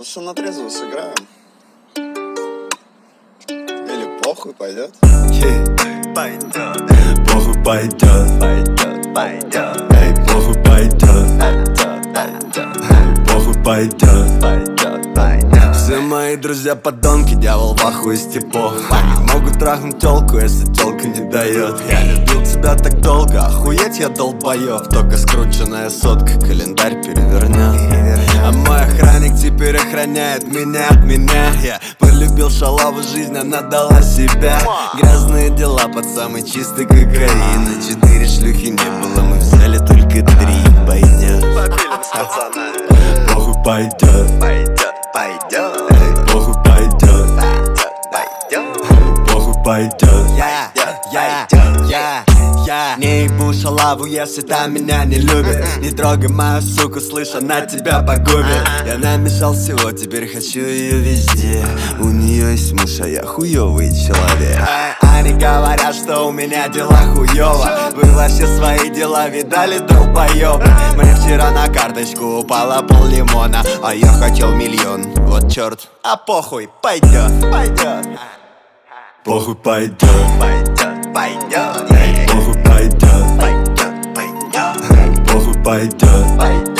Ну что, на трезвую сыграем? Или похуй пойдет? Пойдет. Похуй пойдет. Пойдет. Эй, похуй пойдет. Похуй пойдет. Все мои друзья подонки, дьявол в ахуе с типов. Они могут трахнуть тёлку, если тёлка не дает. Я любил тебя так долго, охуеть я долбоёб. Только скрученная сотка календарь перевернет. А мой охранник теперь охраняет меня от меня. Я полюбил шалаву, жизнь она дала себя. Грязные дела под самый чистый кокаин. 4 шлюхи не было, мы взяли только 3. Пойдет. Похуй пойдет. Пойдет. Похуй пойдет. Похуй пойдет. Я не ебу шалаву, если та меня не любит. Не трогай мою суку, слышь, она тебя погубит. Я намешал всего, теперь хочу ее везде. У нее есть муж, а я хуёвый человек. Они говорят, что у меня дела хуёво. Вы вообще свои дела видали, долбоёбы? Мне вчера на карточку упало пол-лимона, а я хотел миллион, вот чёрт. А похуй, пойдет. Похуй пойдет. Пойдет. Похуй пойдет. Похуй пойдет.